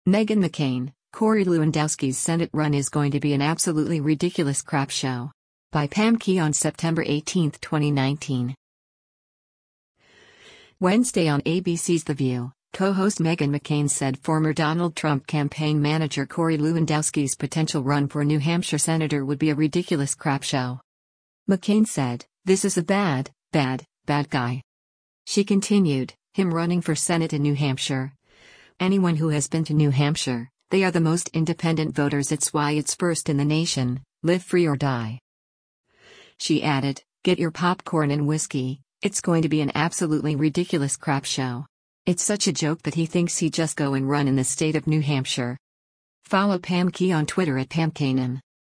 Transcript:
Meghan McCain, Corey Lewandowski's Senate run is going to be an absolutely ridiculous crap show. By Pam Key on September 18, 2019. Wednesday on ABC's The View, co-host Meghan McCain said former Donald Trump campaign manager Corey Lewandowski's potential run for New Hampshire senator would be a ridiculous crap show. McCain said, "This is a bad guy." She continued, "Him running for Senate in New Hampshire. Anyone who has been to New Hampshire, they are the most independent voters. It's why it's first in the nation, live free or die." She added, "Get your popcorn and whiskey, it's going to be an absolutely ridiculous crap show. It's such a joke that he thinks he just go and run in the state of New Hampshire." Follow Pam Key on Twitter at PamKanan.